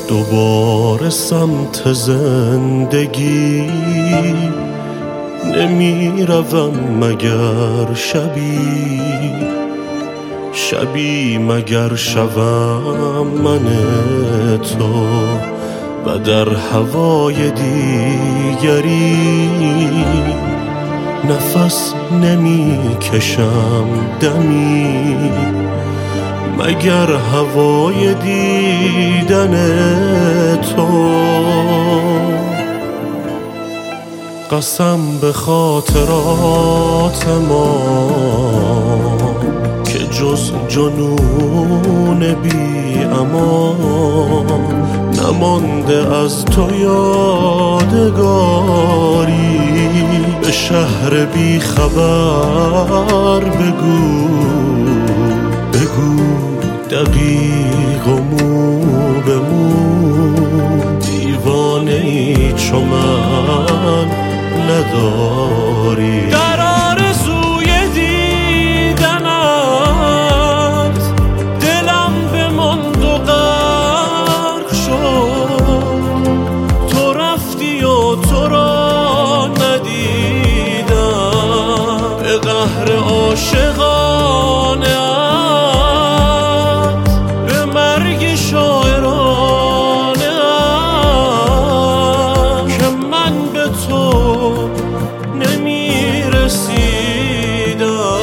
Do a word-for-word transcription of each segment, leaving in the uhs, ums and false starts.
دوباره سمت زندگی نمی روم مگر شبی شبی مگر شوم من تو و در هوای دیگری نفس نمی کشم دمی مگر هوای دیدن تو. قسم به خاطرات ما که جز جنون بی امان نمانده از تو یادگاری. به شهر بی خبر بگو بگو دقیق و مو به مو دیوانه ای چو من نداری. در آرزوی دیدنت دلم بماند و غرق شد. تو رفتی و تو را ندیدم به قهر عاشقانه به مرگ شاعرانه که من به تو نمی رسیدم.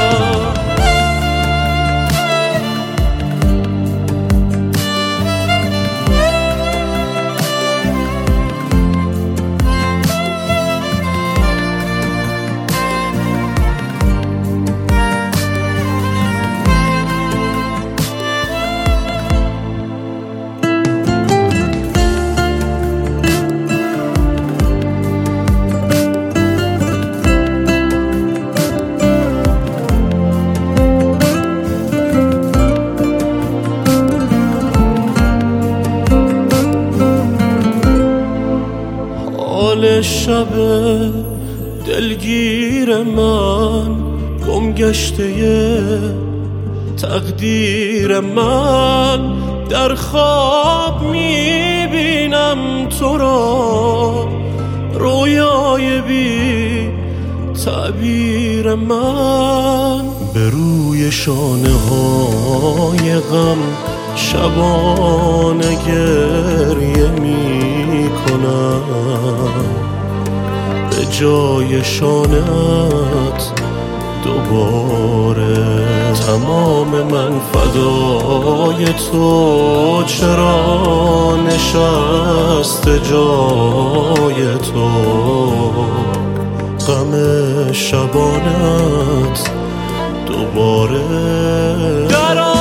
حال شب دلگیر من گم گشته تقدیر من در خواب میبینم تو را رویای بی تعبیر من به روی شانه های غم شبانه گریه می کنم. به جای شانه‌ات دوباره تمام من فدای تو. چرا نشست جای تو غم شبانت دوباره